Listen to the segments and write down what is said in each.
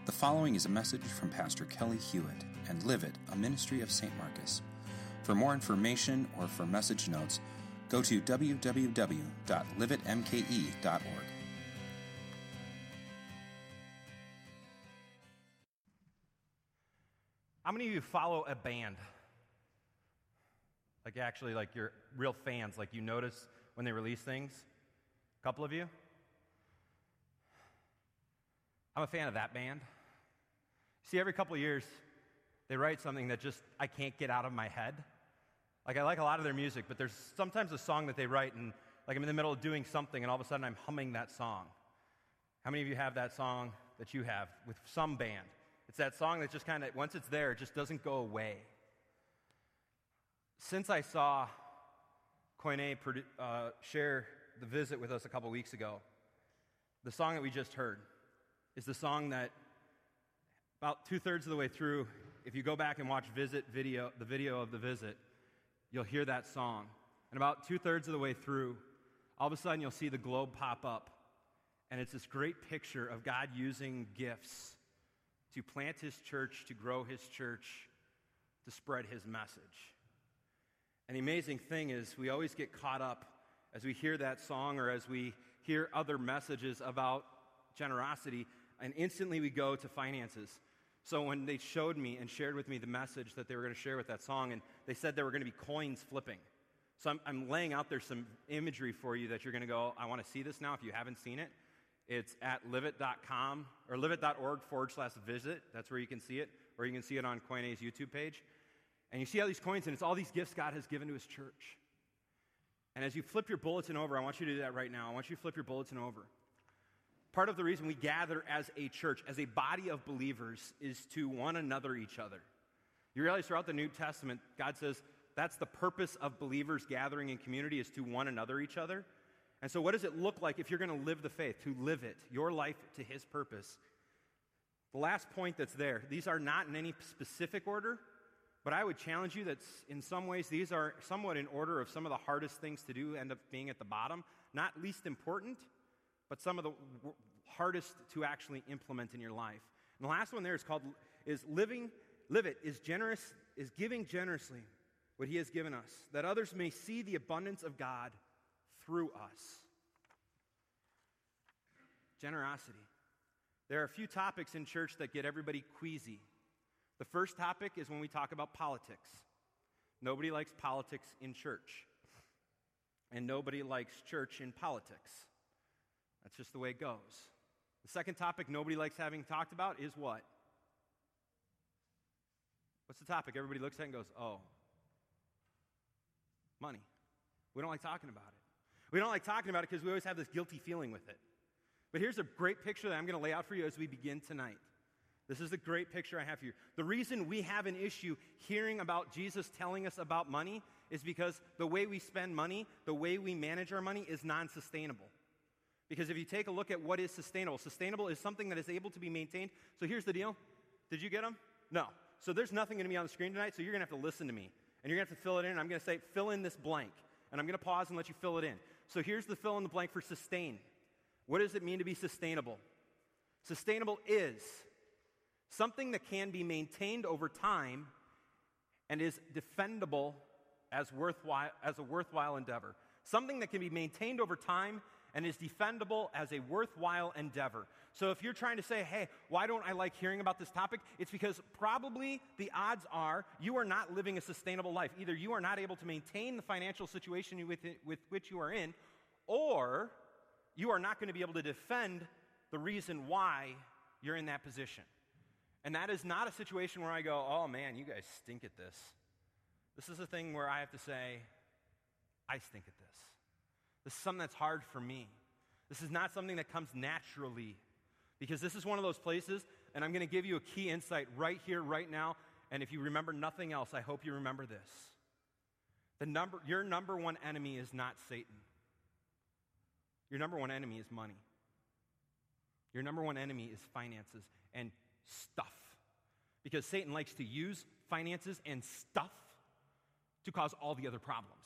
The following is a message from Pastor Kelly Hewitt and Live It, a ministry of St. Marcus. For more information or for message notes, go to www.liveitmke.org. How many of you follow a band? Like you're real fans, like you notice when they release things? A couple of you? I'm a fan of that band. See, every couple of years, they write something that just I can't get out of my head. Like, I like a lot of their music, but there's sometimes a song that they write, and like I'm in the middle of doing something, and all of a sudden I'm humming that song. How many of you have that song that you have with some band? It's that song that just kind of, once it's there, it just doesn't go away. Since I saw Koine share the visit with us a couple weeks ago, the song that we just heard is the song that about two-thirds of the way through, if you go back and watch the video of the visit, you'll hear that song. And about two-thirds of the way through, all of a sudden you'll see the globe pop up. And it's this great picture of God using gifts to plant His church, to grow His church, to spread His message. And the amazing thing is we always get caught up as we hear that song or as we hear other messages about generosity, and instantly we go to finances. So when they showed me and shared with me the message that they were going to share with that song, and they said there were going to be coins flipping. So I'm laying out there some imagery for you that you're going to go, I want to see this now if you haven't seen it. It's at liveit.com or liveit.org/visit. That's where you can see it, or you can see it on Koine's YouTube page. And you see all these coins, and it's all these gifts God has given to His church. And as you flip your bulletin over, I want you to do that right now. I want you to flip your bulletin over. Part of the reason we gather as a church, as a body of believers, is to one another each other. You realize throughout the New Testament, God says that's the purpose of believers gathering in community, is to one another each other. And so what does it look like if you're going to live the faith, to live it, your life to His purpose? The last point that's there, these are not in any specific order, but I would challenge you that in some ways these are somewhat in order of some of the hardest things to do end up being at the bottom. Not least important, but some of the hardest to actually implement in your life. And the last one there is live it, is giving generously what He has given us, that others may see the abundance of God through us. Generosity. There are a few topics in church that get everybody queasy. The first topic is when we talk about politics. Nobody likes politics in church. And nobody likes church in politics. That's just the way it goes. The second topic nobody likes having talked about is what? What's the topic? Everybody looks at it and goes, oh, money. We don't like talking about it. We don't like talking about it because we always have this guilty feeling with it. But here's a great picture that I'm going to lay out for you as we begin tonight. This is the great picture I have for you. The reason we have an issue hearing about Jesus telling us about money is because the way we spend money, the way we manage our money is non-sustainable. Because if you take a look at what is sustainable is something that is able to be maintained. So here's the deal. Did you get them? No. So there's nothing going to be on the screen tonight, so you're going to have to listen to me. And you're going to have to fill it in. I'm going to say, fill in this blank. And I'm going to pause and let you fill it in. So here's the fill in the blank for sustain. What does it mean to be sustainable? Sustainable is something that can be maintained over time and is defendable as a worthwhile endeavor. Something that can be maintained over time and is defendable as a worthwhile endeavor. So if you're trying to say, hey, why don't I like hearing about this topic? It's because probably the odds are you are not living a sustainable life. Either you are not able to maintain the financial situation with which you are in, or you are not going to be able to defend the reason why you're in that position. And that is not a situation where I go, oh man, you guys stink at this. This is a thing where I have to say, I stink at this. This is something that's hard for me. This is not something that comes naturally, because this is one of those places, and I'm going to give you a key insight right here, right now, and if you remember nothing else, I hope you remember this. Your number one enemy is not Satan. Your number one enemy is money. Your number one enemy is finances and stuff, because Satan likes to use finances and stuff to cause all the other problems.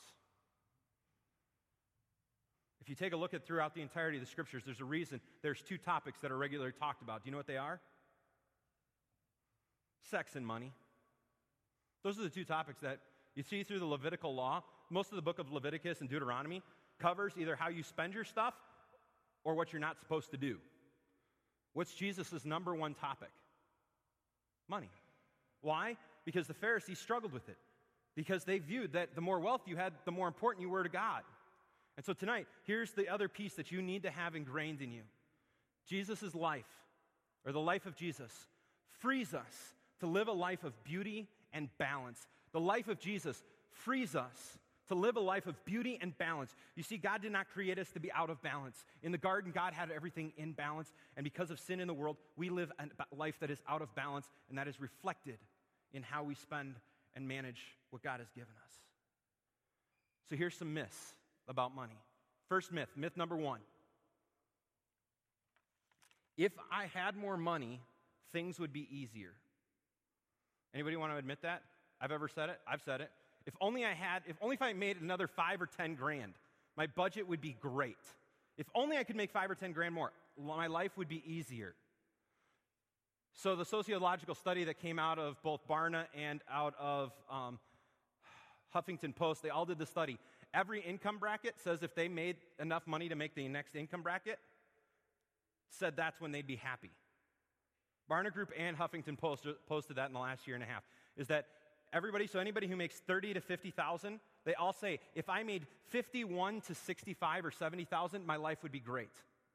If you take a look at throughout the entirety of the Scriptures, there's a reason there's two topics that are regularly talked about. Do you know what they are? sex and money. Those are the two topics that you see through the Levitical law. Most of the book of Leviticus and Deuteronomy covers either how you spend your stuff or what you're not supposed to do. What's Jesus' number one topic? Money. Why? Because the Pharisees struggled with it. Because they viewed that the more wealth you had, the more important you were to God. And so tonight, here's the other piece that you need to have ingrained in you. Jesus' life, or the life of Jesus, frees us to live a life of beauty and balance. The life of Jesus frees us to live a life of beauty and balance. You see, God did not create us to be out of balance. In the garden, God had everything in balance, and because of sin in the world, we live a life that is out of balance, and that is reflected in how we spend and manage what God has given us. So here's some myths about money. First myth number one. If I had more money, things would be easier. Anybody want to admit that? I've ever said it? I've said it. If I made another 5 or 10 grand, my budget would be great. If only I could make 5 or 10 grand more, my life would be easier. So the sociological study that came out of both Barna and out of Huffington Post, they all did the study. Every income bracket says if they made enough money to make the next income bracket, said that's when they'd be happy. Barna Group and Huffington Post posted that in the last year and a half, is that anybody who makes 30 to 50,000, they all say, if I made 51 to 65 or 70,000, my life would be great.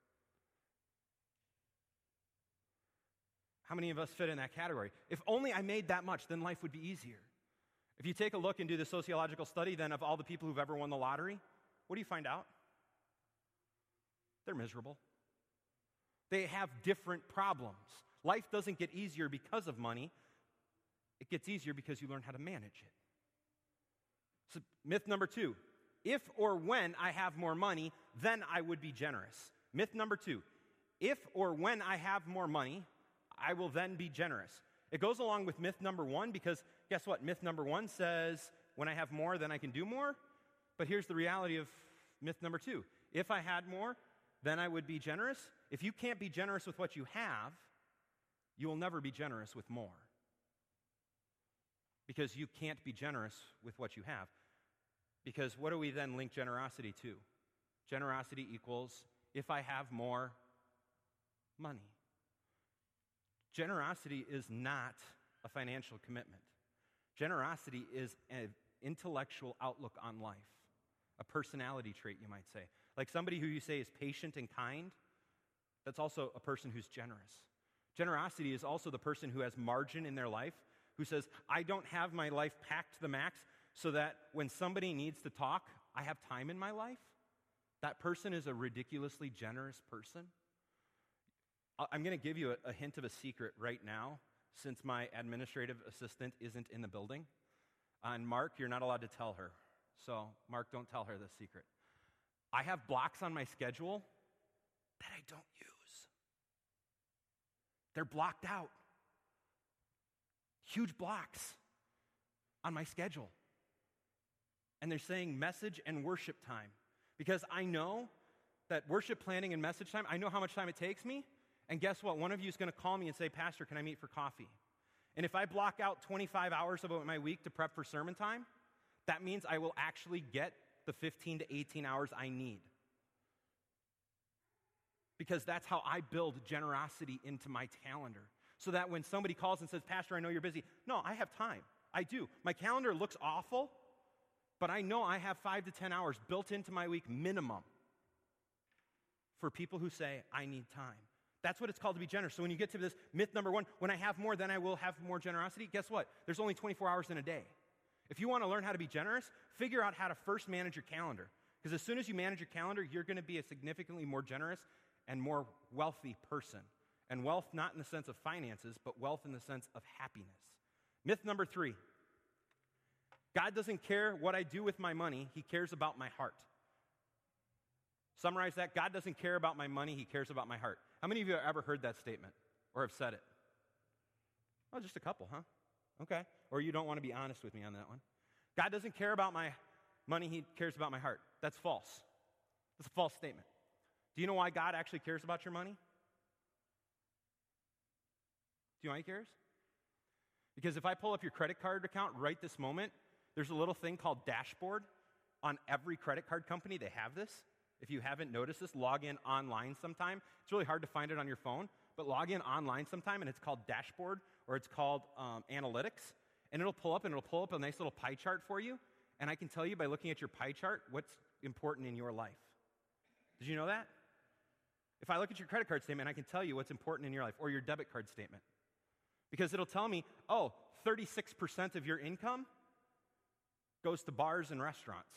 How many of us fit in that category? If only I made that much, then life would be easier. If you take a look and do the sociological study then of all the people who've ever won the lottery, what do you find out? They're miserable. They have different problems. Life doesn't get easier because of money. It gets easier because you learn how to manage it. So myth number 2, if or when I have more money, then I would be generous. Myth number 2, if or when I have more money, I will then be generous. It goes along with myth number 1 because guess what? Myth number 1 says when I have more, then I can do more. But here's the reality of myth number 2. If I had more, then I would be generous. If you can't be generous with what you have, you will never be generous with more. Because you can't be generous with what you have. Because what do we then link generosity to? Generosity equals if I have more money. Generosity is not a financial commitment. Generosity is an intellectual outlook on life, a personality trait, you might say. Like somebody who you say is patient and kind, that's also a person who's generous. Generosity is also the person who has margin in their life, who says, I don't have my life packed to the max so that when somebody needs to talk, I have time in my life. That person is a ridiculously generous person. I'm going to give you a hint of a secret right now, since my administrative assistant isn't in the building. And Mark, you're not allowed to tell her. So, Mark, don't tell her this secret. I have blocks on my schedule that I don't use. They're blocked out. Huge blocks on my schedule. And they're saying message and worship time. Because I know that worship planning and message time, I know how much time it takes me. And guess what? One of you is going to call me and say, Pastor, can I meet for coffee? And if I block out 25 hours of my week to prep for sermon time, that means I will actually get the 15 to 18 hours I need. Because that's how I build generosity into my calendar. So that when somebody calls and says, Pastor, I know you're busy. No, I have time. I do. My calendar looks awful, but I know I have 5 to 10 hours built into my week minimum for people who say, I need time. That's what it's called to be generous. So when you get to this myth number 1, when I have more, then I will have more generosity, guess what? There's only 24 hours in a day. If you want to learn how to be generous, figure out how to first manage your calendar. Because as soon as you manage your calendar, you're going to be a significantly more generous and more wealthy person. And wealth not in the sense of finances, but wealth in the sense of happiness. Myth number 3. God doesn't care what I do with my money. He cares about my heart. Summarize that. God doesn't care about my money. He cares about my heart. How many of you have ever heard that statement or have said it? Oh, just a couple, huh? Okay. Or you don't want to be honest with me on that one. God doesn't care about my money. He cares about my heart. That's false. That's a false statement. Do you know why God actually cares about your money? Do you know why he cares? Because if I pull up your credit card account right this moment, there's a little thing called dashboard on every credit card company. They have this. If you haven't noticed this, log in online sometime. It's really hard to find it on your phone, but log in online sometime, and it's called dashboard, or it's called analytics, and it'll pull up a nice little pie chart for you, and I can tell you by looking at your pie chart what's important in your life. Did you know that? If I look at your credit card statement, I can tell you what's important in your life, or your debit card statement. Because it'll tell me, 36% of your income goes to bars and restaurants.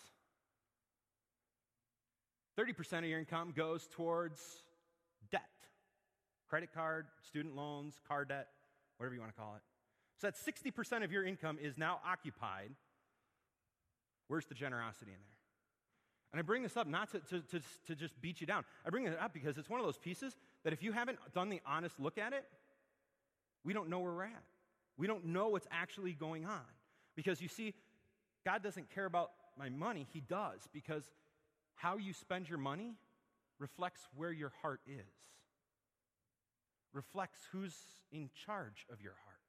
30% of your income goes towards debt. Credit card, student loans, car debt, whatever you want to call it. So that 60% of your income is now occupied. Where's the generosity in there? And I bring this up not to just beat you down. I bring it up because it's one of those pieces that if you haven't done the honest look at it, we don't know where we're at. We don't know what's actually going on. Because you see, God doesn't care about my money. He does, because how you spend your money reflects where your heart is, reflects who's in charge of your heart.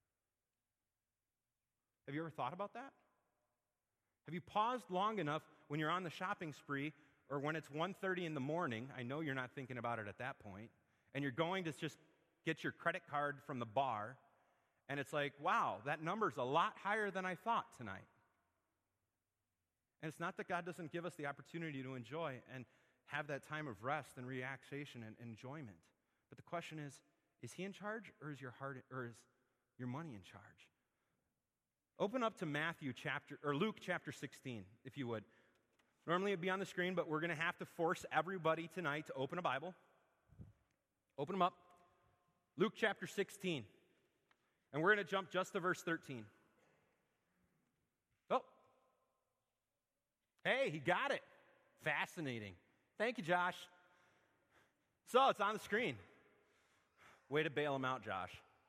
Have you ever thought about that? Have you paused long enough when you're on the shopping spree or when it's 1:30 in the morning? I know you're not thinking about it at that point, and you're going to just get your credit card from the bar, and it's like, wow, that number's a lot higher than I thought tonight. And it's not that God doesn't give us the opportunity to enjoy and have that time of rest and relaxation and enjoyment. But the question is he in charge, or is your heart, or is your money in charge? Open up to Luke chapter 16, if you would. Normally it'd be on the screen, but we're going to have to force everybody tonight to open a Bible. Open them up. Luke chapter 16. And we're going to jump just to verse 13. Oh. Hey, he got it. Fascinating. Thank you, Josh. So, it's on the screen. Way to bail him out, Josh.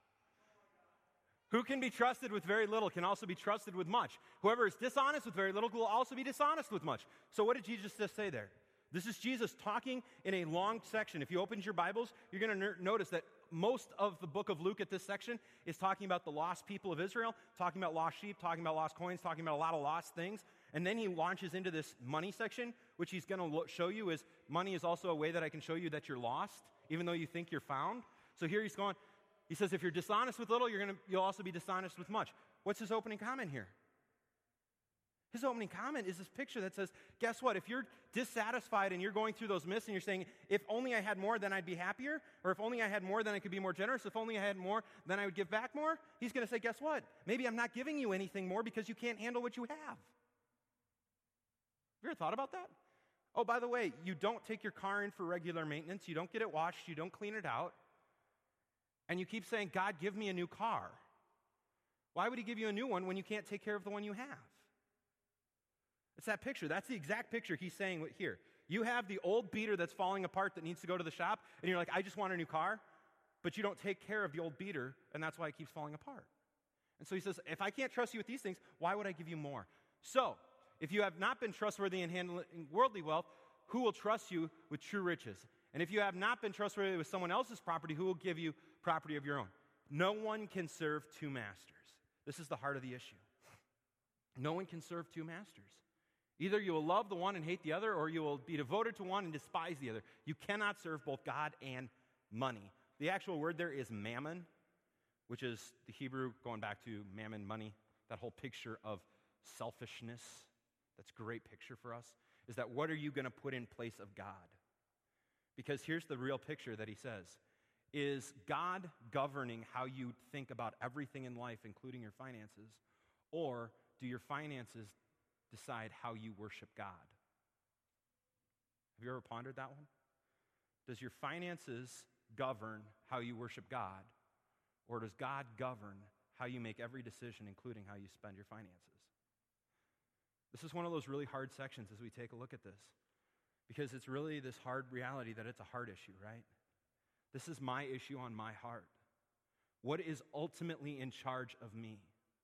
Who can be trusted with very little can also be trusted with much. Whoever is dishonest with very little will also be dishonest with much. So what did Jesus just say there? This is Jesus talking in a long section. If you open your Bibles, you're going to notice that most of the book of Luke at this section is talking about the lost people of Israel, talking about lost sheep, talking about lost coins, talking about a lot of lost things. And then he launches into this money section, which he's going to show you is money is also a way that I can show you that you're lost, even though you think you're found. So here he's going, he says, if you're dishonest with little, you'll also be dishonest with much. What's his opening comment here? His opening comment is this picture that says, guess what? If you're dissatisfied and you're going through those myths and you're saying, if only I had more, then I'd be happier, or if only I had more, then I could be more generous, if only I had more, then I would give back more, he's going to say, guess what? Maybe I'm not giving you anything more because you can't handle what you have. Have you ever thought about that? Oh, by the way, you don't take your car in for regular maintenance, you don't get it washed, you don't clean it out, and you keep saying, God, give me a new car. Why would he give you a new one when you can't take care of the one you have? It's that picture. That's the exact picture he's saying here. You have the old beater that's falling apart that needs to go to the shop, and you're like, I just want a new car, but you don't take care of the old beater, and that's why it keeps falling apart. And so he says, if I can't trust you with these things, why would I give you more? So, if you have not been trustworthy in handling worldly wealth, who will trust you with true riches? And if you have not been trustworthy with someone else's property, who will give you property of your own? No one can serve two masters. This is the heart of the issue. No one can serve two masters. Either you will love the one and hate the other, or you will be devoted to one and despise the other. You cannot serve both God and money. The actual word there is mammon, which is the Hebrew, going back to mammon, money, that whole picture of selfishness. That's a great picture for us, is that what are you going to put in place of God? Because here's the real picture that he says. Is God governing how you think about everything in life, including your finances? Or do your finances decide how you worship God? Have you ever pondered that one? Does your finances govern how you worship God? Or does God govern how you make every decision, including how you spend your finances? This is one of those really hard sections as we take a look at this. Because it's really this hard reality that it's a heart issue, right? This is my issue on my heart. What is ultimately in charge of me?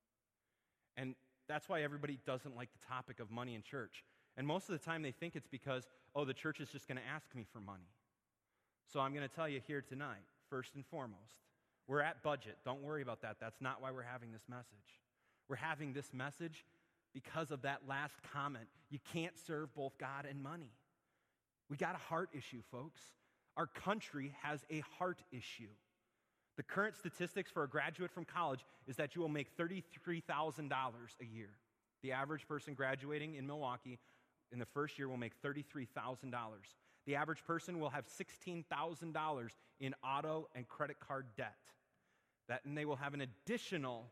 And that's why everybody doesn't like the topic of money in church. And most of the time they think it's because, the church is just going to ask me for money. So I'm going to tell you here tonight, first and foremost, We're at budget. Don't worry about that. That's not why we're having this message. We're having this message because of that last comment. You can't serve both God and money. We got a heart issue, folks. Our country has a heart issue. The current statistics for a graduate from college is that you will make $33,000 a year. The average person graduating in Milwaukee in the first year will make $33,000. The average person will have $16,000 in auto and credit card debt. And they will have an additional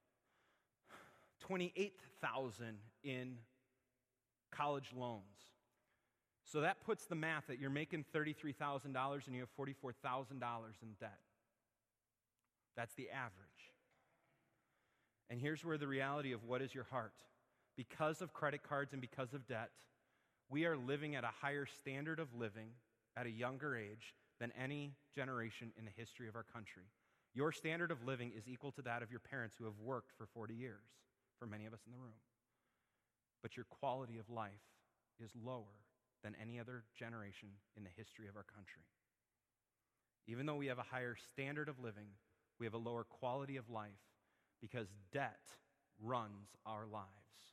$28,000 in college loans. So that puts the math that you're making $33,000 and you have $44,000 in debt. That's the average. And here's where the reality of what is your heart. Because of credit cards and because of debt, we are living at a higher standard of living at a younger age than any generation in the history of our country. Your standard of living is equal to that of your parents who have worked for 40 years, for many of us in the room. But your quality of life is lower than any other generation in the history of our country. Even though we have a higher standard of living, we have a lower quality of life because debt runs our lives.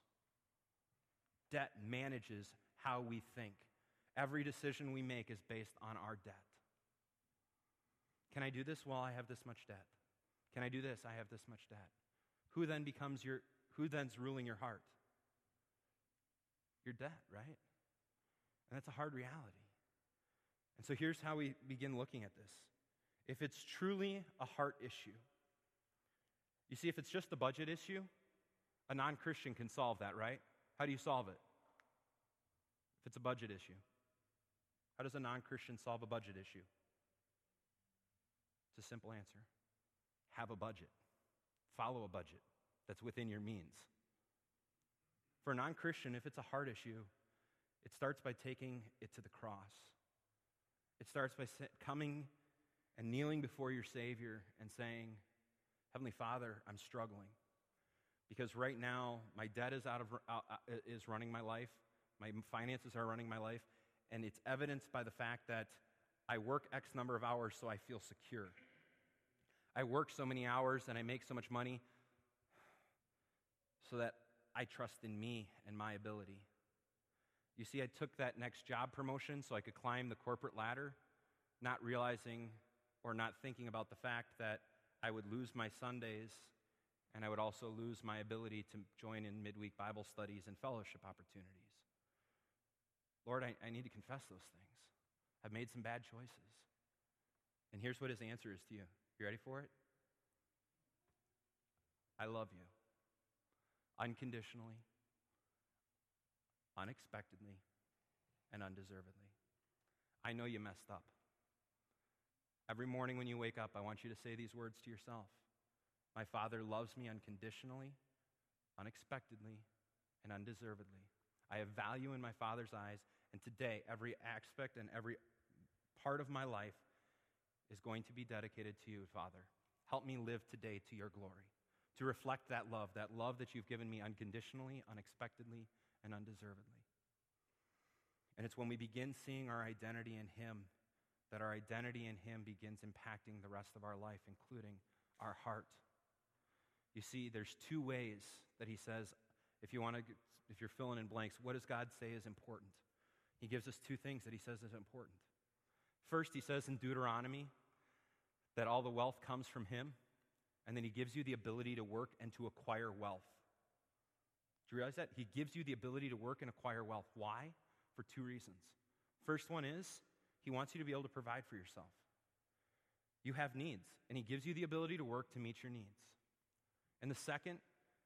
Debt manages how we think. Every decision we make is based on our debt. Can I do this? Well, I have this much debt. Can I do this? I have this much debt. Who then's ruling your heart? Your debt, right? And that's a hard reality. And so here's how we begin looking at this. If it's truly a heart issue, you see, if it's just a budget issue, a non-Christian can solve that, right? How do you solve it? If it's a budget issue, how does a non-Christian solve a budget issue? It's a simple answer. Have a budget. Follow a budget that's within your means. For a non-Christian, if it's a heart issue, it starts by taking it to the cross. It starts by coming and kneeling before your Savior and saying, Heavenly Father, I'm struggling. Because right now, my debt is running my life. My finances are running my life. And it's evidenced by the fact that I work X number of hours so I feel secure. I work so many hours and I make so much money so that I trust in me and my ability. You see, I took that next job promotion so I could climb the corporate ladder, not realizing or not thinking about the fact that I would lose my Sundays and I would also lose my ability to join in midweek Bible studies and fellowship opportunities. Lord, I need to confess those things. I've made some bad choices. And here's what his answer is to you. You ready for it? I love you. Unconditionally, unexpectedly, and undeservedly. I know you messed up. Every morning when you wake up, I want you to say these words to yourself. My Father loves me unconditionally, unexpectedly, and undeservedly. I have value in my Father's eyes, and today, every aspect and every part of my life is going to be dedicated to you, Father. Help me live today to your glory, to reflect that love that you've given me unconditionally, unexpectedly, and undeservedly. And it's when we begin seeing our identity in him that our identity in him begins impacting the rest of our life, including our heart. You see, there's two ways that he says, if you're filling in blanks, what does God say is important? He gives us two things that he says is important. First, he says in Deuteronomy that all the wealth comes from him, and then he gives you the ability to work and to acquire wealth. Do you realize that? He gives you the ability to work and acquire wealth. Why? For two reasons. First one is, he wants you to be able to provide for yourself. You have needs, and he gives you the ability to work to meet your needs. And the second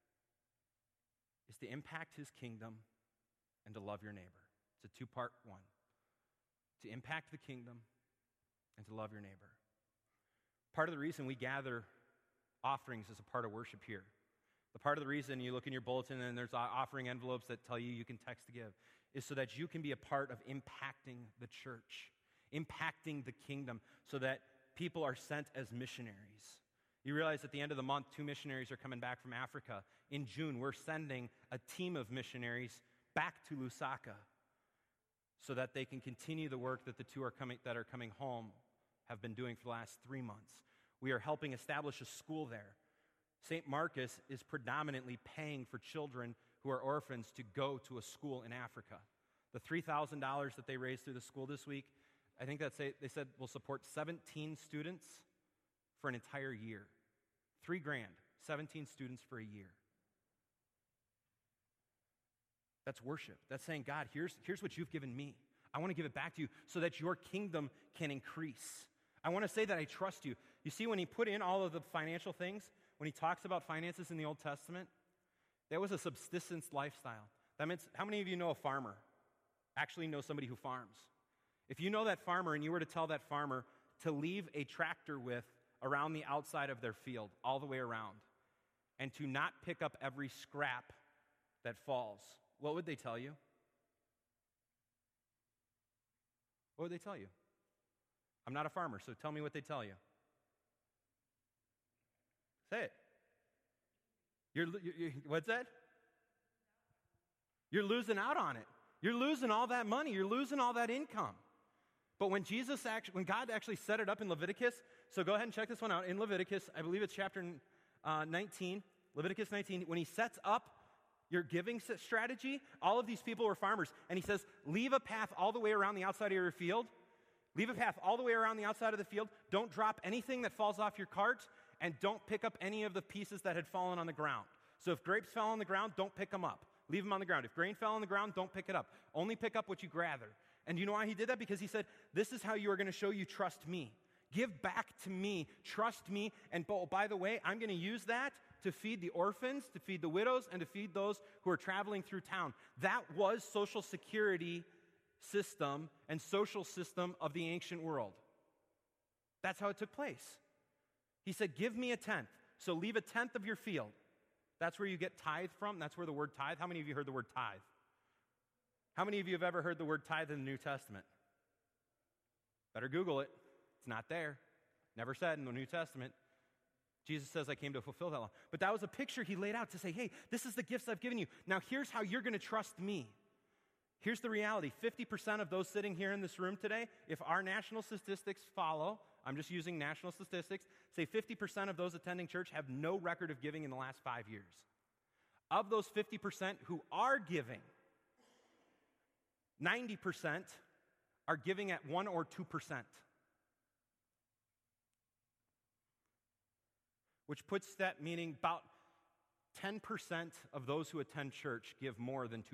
is to impact his kingdom and to love your neighbor. It's a two-part one. To impact the kingdom and to love your neighbor. Part of the reason we gather offerings as a part of worship here, the part of the reason you look in your bulletin and there's offering envelopes that tell you can text to give, is so that you can be a part of impacting the church, impacting the kingdom, so that people are sent as missionaries. You realize at the end of the month, 2 missionaries are coming back from Africa. In June, we're sending a team of missionaries back to Lusaka so that they can continue the work that the 2 that are coming home have been doing for the last 3 months. We are helping establish a school there. St. Marcus is predominantly paying for children who are orphans to go to a school in Africa. The $3,000 that they raised through the school this week, I think they said will support 17 students for an entire year. $3,000, 17 students for a year. That's worship. That's saying, God, here's what you've given me. I want to give it back to you so that your kingdom can increase. I want to say that I trust you. You see, when he put in all of the financial things, when he talks about finances in the Old Testament, that was a subsistence lifestyle. That means, how many of you know a farmer? Actually know somebody who farms? If you know that farmer and you were to tell that farmer to leave a tractor width around the outside of their field, all the way around, and to not pick up every scrap that falls, what would they tell you? What would they tell you? I'm not a farmer, so tell me what they tell you. Say it. What's that? You're losing out on it. You're losing all that money. You're losing all that income. But when God actually set it up in Leviticus, so go ahead and check this one out. In Leviticus, I believe it's chapter 19, Leviticus 19, when he sets up your giving strategy, all of these people were farmers. And he says, leave a path all the way around the outside of your field. Leave a path all the way around the outside of the field. Don't drop anything that falls off your cart, and don't pick up any of the pieces that had fallen on the ground. So if grapes fell on the ground, don't pick them up. Leave them on the ground. If grain fell on the ground, don't pick it up. Only pick up what you gather. And you know why he did that? Because he said, this is how you are going to show you trust me. Give back to me. Trust me. And by the way, I'm going to use that to feed the orphans, to feed the widows, and to feed those who are traveling through town. That was social security system and social system of the ancient world. That's how it took place. He said, give me a tenth. So leave a tenth of your field. That's where you get tithe from. That's where the word tithe. How many of you heard the word tithe? How many of you have ever heard the word tithe in the New Testament? Better Google it. It's not there. Never said in the New Testament. Jesus says, I came to fulfill that law. But that was a picture he laid out to say, hey, this is the gifts I've given you. Now here's how you're going to trust me. Here's the reality. 50% of those sitting here in this room today, if our national statistics follow, I'm just using national statistics, say 50% of those attending church have no record of giving in the last 5 years. Of those 50% who are giving, 90% are giving at 1 or 2%. Which puts that meaning about 10% of those who attend church give more than 2%.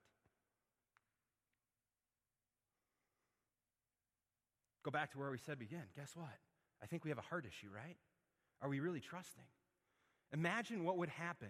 Go back to where we said begin. Guess what? I think we have a heart issue, right? Are we really trusting? Imagine what would happen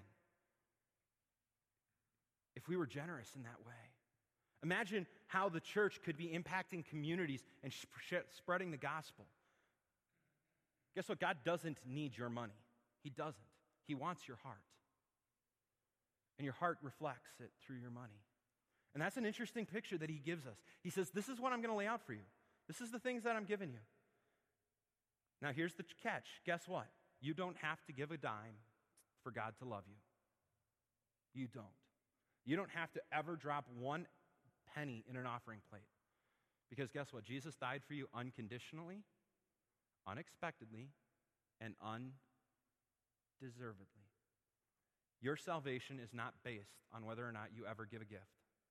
if we were generous in that way. Imagine how the church could be impacting communities and spreading the gospel. Guess what? God doesn't need your money. He doesn't. He wants your heart. And your heart reflects it through your money. And that's an interesting picture that he gives us. He says, this is what I'm going to lay out for you. This is the things that I'm giving you. Now here's the catch. Guess what? You don't have to give a dime for God to love you. You don't. You don't have to ever drop one penny in an offering plate. Because guess what? Jesus died for you unconditionally, unexpectedly, and undeservedly. Your salvation is not based on whether or not you ever give a gift.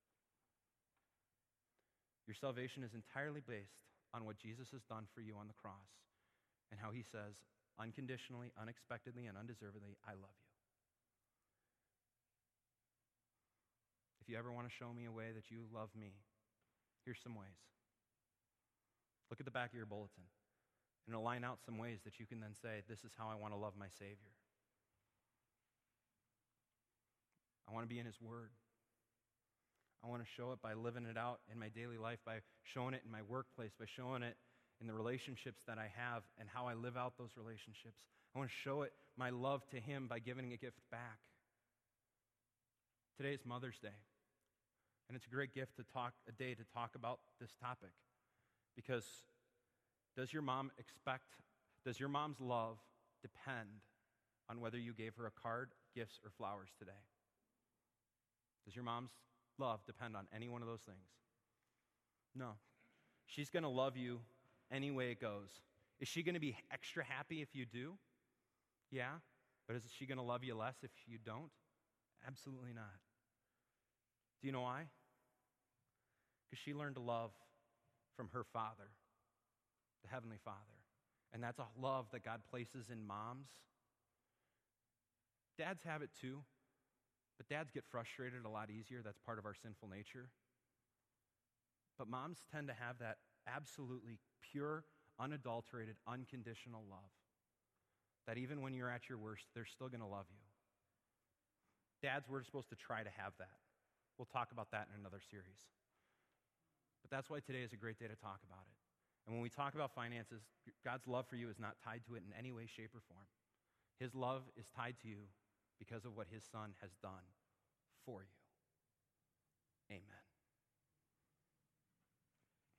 Your salvation is entirely based on what Jesus has done for you on the cross and how he says, unconditionally, unexpectedly, and undeservedly, I love you. If you ever want to show me a way that you love me, here's some ways. Look at the back of your bulletin, and it'll line out some ways that you can then say, this is how I want to love my Savior. I want to be in his word. I want to show it by living it out in my daily life, by showing it in my workplace, by showing it in the relationships that I have and how I live out those relationships. I want to show it my love to him by giving a gift back. Today is Mother's Day, and it's a great gift a day to talk about this topic, because does your mom's love depend on whether you gave her a card, gifts, or flowers today? Does your mom's love depend on any one of those things? No. She's going to love you any way it goes. Is she going to be extra happy if you do? Yeah. But is she going to love you less if you don't? Absolutely not. Do you know why? Because she learned to love from her Father, the Heavenly Father. And that's a love that God places in moms. Dads have it too, but dads get frustrated a lot easier. That's part of our sinful nature. But moms tend to have that absolutely pure, unadulterated, unconditional love. That even when you're at your worst, they're still going to love you. Dads, we're supposed to try to have that. We'll talk about that in another series. But that's why today is a great day to talk about it. And when we talk about finances, God's love for you is not tied to it in any way, shape, or form. His love is tied to you because of what his Son has done for you. Amen.